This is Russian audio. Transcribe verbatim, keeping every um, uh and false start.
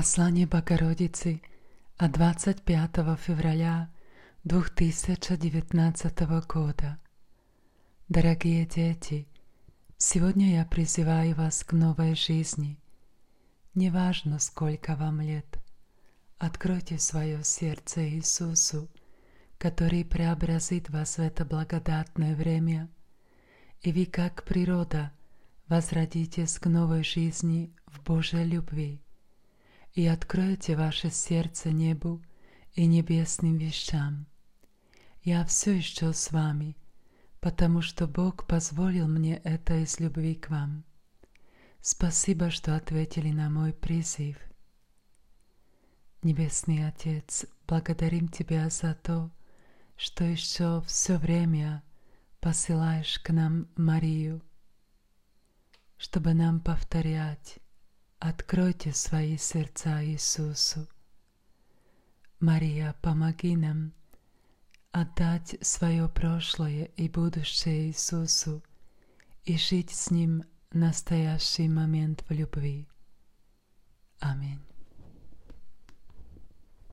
Послание Богородицы от двадцать пятого февраля две тысячи девятнадцатого года. Дорогие дети, сегодня я призываю вас к новой жизни. Неважно, сколько вам лет, откройте свое сердце Иисусу, который преобразит вас в это благодатное время, и вы, как природа, возродитесь к новой жизни в Божьей любви и откроете ваше сердце небу и небесным вещам. Я все еще с вами, потому что Бог позволил мне это из любви к вам. Спасибо, что ответили на мой призыв. Небесный Отец, благодарим Тебя за то, что еще все время посылаешь к нам Марию, чтобы нам повторять: откройте свои сердца Иисусу. Мария, помоги нам отдать свое прошлое и будущее Иисусу и жить с Ним настоящий момент в любви. Аминь.